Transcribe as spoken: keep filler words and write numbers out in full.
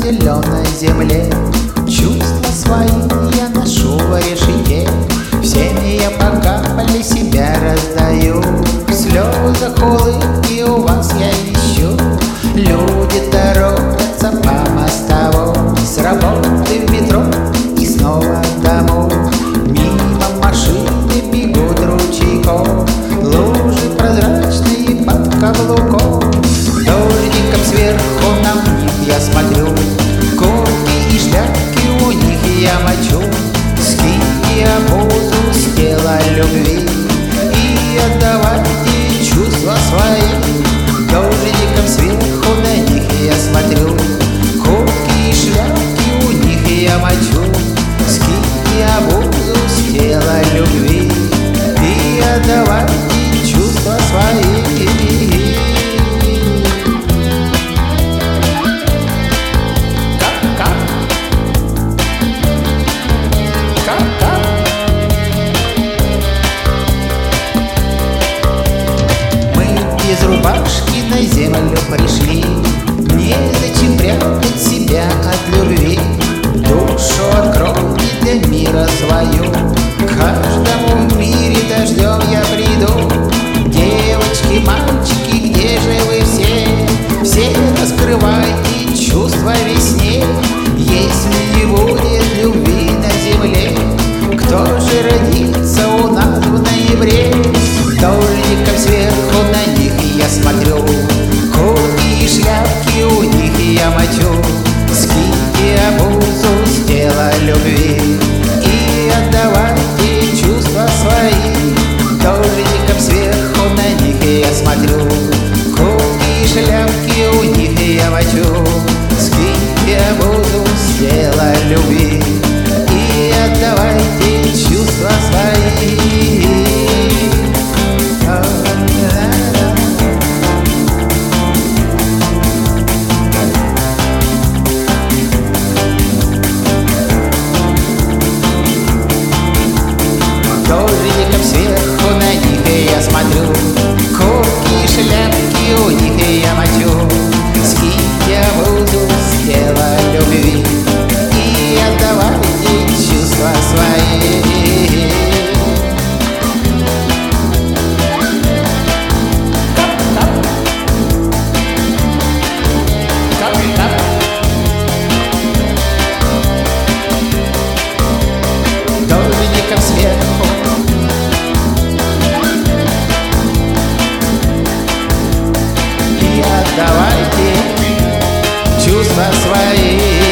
зеленой земле. Чувства свои я ношу в решете, всеми я по капле себя раздаю. В слезах улыбки у вас я ищу, люди торопятся по мостовой, с работы в метро и снова домой. Мимо машины бегут ручейком, лужи прозрачные под каблуком. Дождиком сверху на них я смотрю, куртки и шляпки у них я мочу. Скиньте обузу с тела любви и отдавайте чувства свои. Дождиком сверху на них я смотрю, куртки и шляпки у них я мочу. Скиньте обузу с тела любви и отдавайте чувства свои. Из рубашки на землю пришли, незачем прятать себя от любви. Душу откройте для мира свою, каждому в мире дождем я приду. Девочки, мальчики, где же вы все? Все раскрывайте чувства весне. Если не будет любви на земле, кто же родится у нас в ноябре? Дождиком сверху на них я смотрю, куртки и шляпки у них я мочу. Скиньте обузу с тела любви и отдавайте чувства свои. Дождиком сверху на них я смотрю, куртки и шляпки у них я мочу. Скиньте обузу с тела любви и отдавайте чувства свои. Дождиком сверху на них я смотрю, куртки и шляпки у них я мочу. Скиньте обузу с тела любви и отдавайте чувства свои. Дождиком сверху и отдавайте чувства свои.